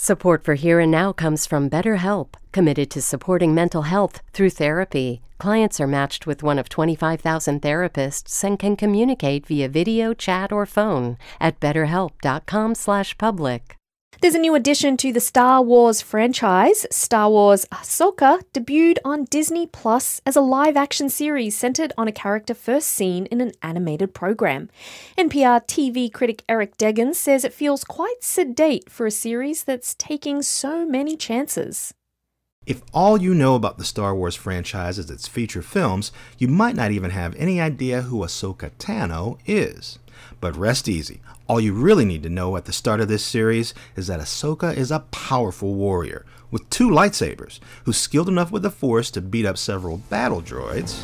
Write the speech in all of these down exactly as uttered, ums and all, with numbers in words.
Support for Here and Now comes from BetterHelp, committed to supporting mental health through therapy. Clients are matched with one of twenty-five thousand therapists and can communicate via video, chat, or phone at betterhelp.com slash public. There's a new addition to the Star Wars franchise. Star Wars Ahsoka debuted on Disney Plus as a live-action series centered on a character first seen in an animated program. N P R T V critic Eric Deggans says it feels quite sedate for a series that's taking so many chances. If all you know about the Star Wars franchise is its feature films, you might not even have any idea who Ahsoka Tano is. But rest easy. All you really need to know at the start of this series is that Ahsoka is a powerful warrior with two lightsabers who's skilled enough with the Force to beat up several battle droids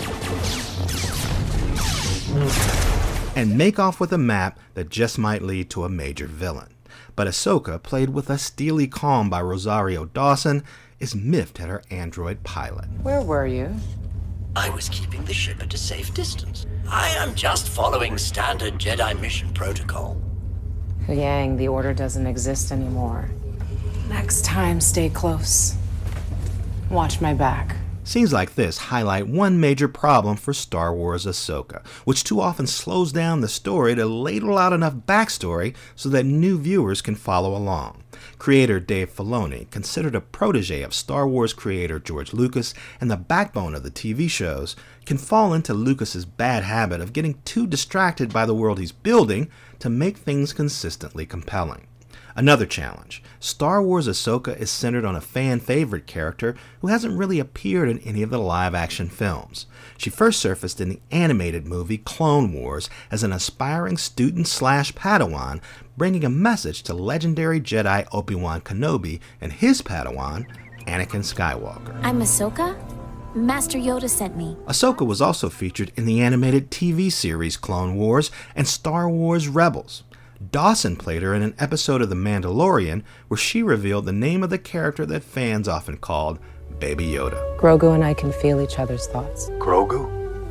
and make off with a map that just might lead to a major villain. But Ahsoka, played with a steely calm by Rosario Dawson, is miffed at her android pilot. Where were you? I was keeping the ship at a safe distance. I am just following standard Jedi mission protocol. Yang, the Order doesn't exist anymore. Next time, stay close. Watch my back. Scenes like this highlight one major problem for Star Wars Ahsoka, which too often slows down the story to ladle out enough backstory so that new viewers can follow along. Creator Dave Filoni, considered a protege of Star Wars creator George Lucas and the backbone of the T V shows, can fall into Lucas's bad habit of getting too distracted by the world he's building to make things consistently compelling. Another challenge, Star Wars Ahsoka is centered on a fan-favorite character who hasn't really appeared in any of the live-action films. She first surfaced in the animated movie Clone Wars as an aspiring student-slash-Padawan, bringing a message to legendary Jedi Obi-Wan Kenobi and his Padawan, Anakin Skywalker. I'm Ahsoka. Master Yoda sent me. Ahsoka was also featured in the animated T V series Clone Wars and Star Wars Rebels. Dawson played her in an episode of The Mandalorian where she revealed the name of the character that fans often called Baby Yoda. Grogu and I can feel each other's thoughts. Grogu?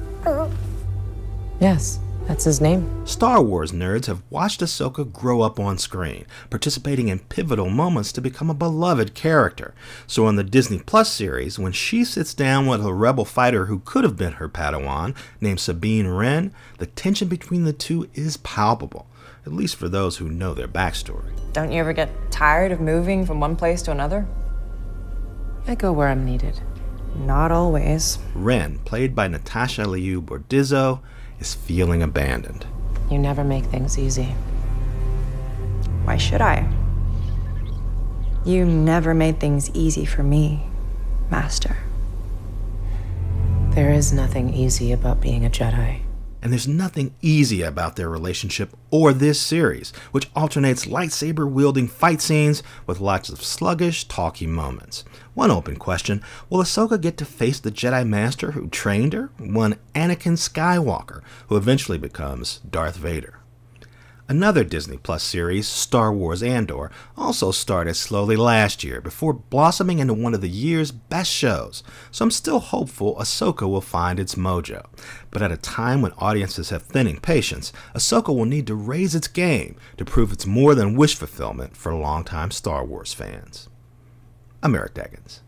Yes, that's his name. Star Wars nerds have watched Ahsoka grow up on screen, participating in pivotal moments to become a beloved character. So in the Disney Plus series, when she sits down with a rebel fighter who could have been her Padawan, named Sabine Wren, the tension between the two is palpable. At least for those who know their backstory. Don't you ever get tired of moving from one place to another? I go where I'm needed. Not always. Wren, played by Natasha Liu Bordizzo, is feeling abandoned. You never make things easy. Why should I? You never made things easy for me, Master. There is nothing easy about being a Jedi. And there's nothing easy about their relationship or this series, which alternates lightsaber-wielding fight scenes with lots of sluggish, talky moments. One open question, will Ahsoka get to face the Jedi Master who trained her? One Anakin Skywalker, who eventually becomes Darth Vader. Another Disney Plus series, Star Wars Andor, also started slowly last year before blossoming into one of the year's best shows, so I'm still hopeful Ahsoka will find its mojo. But at a time when audiences have thinning patience, Ahsoka will need to raise its game to prove it's more than wish fulfillment for longtime Star Wars fans. I'm Eric Deggans.